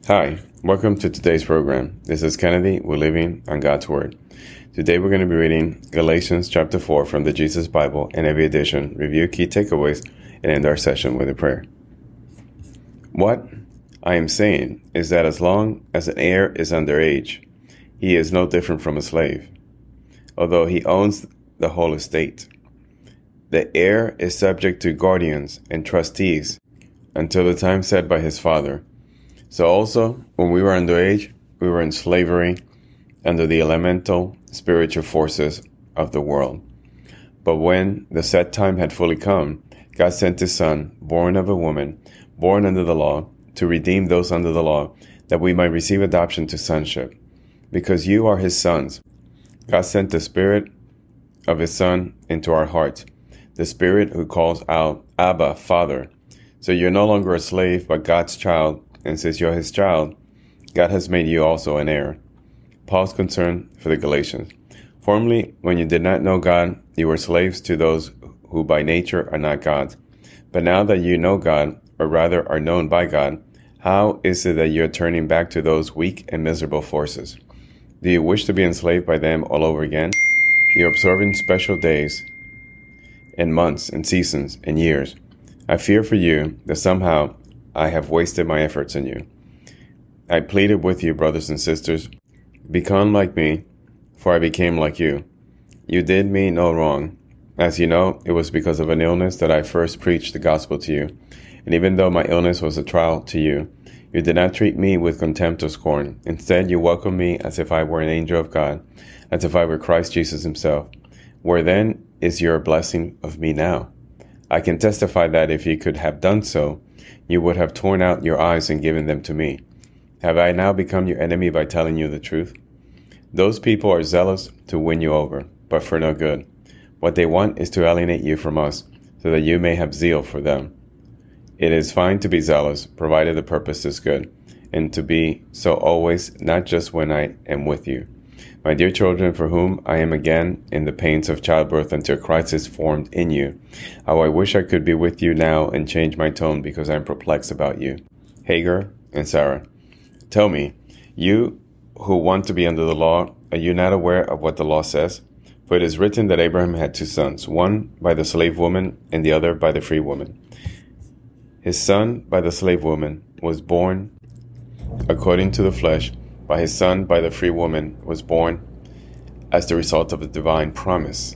Hi, welcome to today's program. This is Kennedy. We're living on God's Word. Today we're going to be reading Galatians chapter 4 from the Jesus Bible NIV edition, review key takeaways, and end our session with a prayer. What I am saying is that as long as an heir is underage, he is no different from a slave, although he owns the whole estate. The heir is subject to guardians and trustees until the time set by his father. So also, when we were underage, we were in slavery under the elemental spiritual forces of the world. But when the set time had fully come, God sent his Son, born of a woman, born under the law, to redeem those under the law, that we might receive adoption to sonship. Because you are his sons, God sent the Spirit of his Son into our hearts, the Spirit who calls out, Abba, Father. So you're no longer a slave, but God's child. And since you're his child, God has made you also an heir. Paul's concern for the Galatians. Formerly, when you did not know God, you were slaves to those who by nature are not God's. But now that you know God, or rather are known by God, how is it that you're turning back to those weak and miserable forces? Do you wish to be enslaved by them all over again? You're observing special days and months and seasons and years. I fear for you that somehow I have wasted my efforts on you. I pleaded with you, brothers and sisters, become like me, for I became like you. You did me no wrong. As you know, it was because of an illness that I first preached the gospel to you. And even though my illness was a trial to you, you did not treat me with contempt or scorn. Instead, you welcomed me as if I were an angel of God, as if I were Christ Jesus himself. Where then is your blessing of me now? I can testify that if you could have done so, you would have torn out your eyes and given them to me. Have I now become your enemy by telling you the truth? Those people are zealous to win you over, but for no good. What they want is to alienate you from us, so that you may have zeal for them. It is fine to be zealous, provided the purpose is good, and to be so always, not just when I am with you. My dear children, for whom I am again in the pains of childbirth until Christ is formed in you, how I wish I could be with you now and change my tone because I am perplexed about you. Hagar and Sarah, tell me, you who want to be under the law, are you not aware of what the law says? For it is written that Abraham had two sons, one by the slave woman and the other by the free woman. His son by the slave woman was born according to the flesh, but his son by the free woman was born as the result of a divine promise.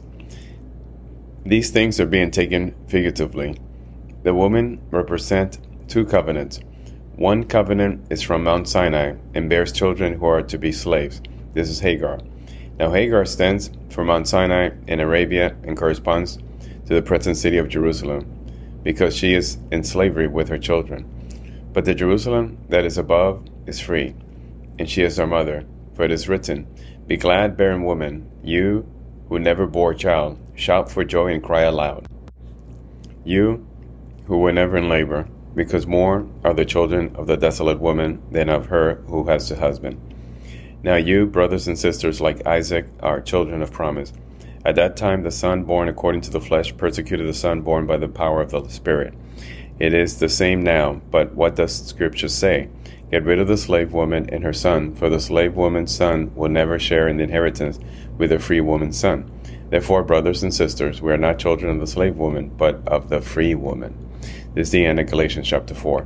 These things are being taken figuratively. The women represent two covenants. One covenant is from Mount Sinai and bears children who are to be slaves. This is Hagar. Now Hagar stands for Mount Sinai in Arabia and corresponds to the present city of Jerusalem, because she is in slavery with her children. But the Jerusalem that is above is free, and she is our mother. For it is written, Be glad, barren woman, you who never bore a child, shout for joy and cry aloud. You who were never in labor, because more are the children of the desolate woman than of her who has a husband. Now you, brothers and sisters, like Isaac, are children of promise. At that time the son born according to the flesh persecuted the son born by the power of the Spirit. It is the same now, but what does Scripture say? Get rid of the slave woman and her son, for the slave woman's son will never share in the inheritance with the free woman's son. Therefore, brothers and sisters, we are not children of the slave woman, but of the free woman. This is the end of Galatians chapter 4.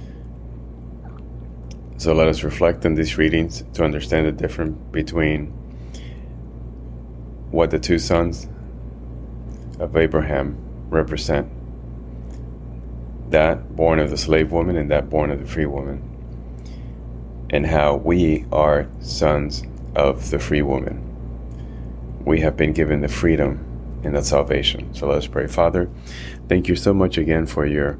So let us reflect on these readings to understand the difference between what the two sons of Abraham represent. That born of the slave woman and that born of the free woman. And how we are sons of the free woman. We have been given the freedom and the salvation. So let us pray. Father, thank you so much again for your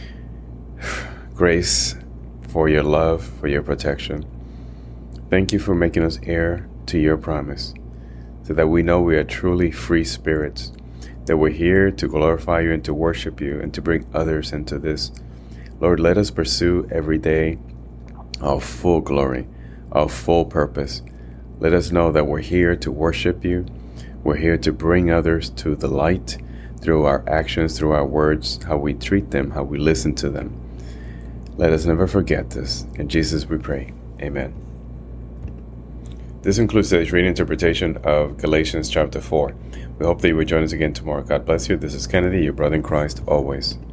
grace, for your love, for your protection. Thank you for making us heir to your promise, so that we know we are truly free spirits, that we're here to glorify you and to worship you and to bring others into this. Lord, let us pursue every day our full glory, our full purpose. Let us know that we're here to worship you. We're here to bring others to the light through our actions, through our words, how we treat them, how we listen to them. Let us never forget this. In Jesus we pray. Amen. This concludes today's reading interpretation of Galatians chapter 4. We hope that you will join us again tomorrow. God bless you. This is Kennedy, your brother in Christ, always.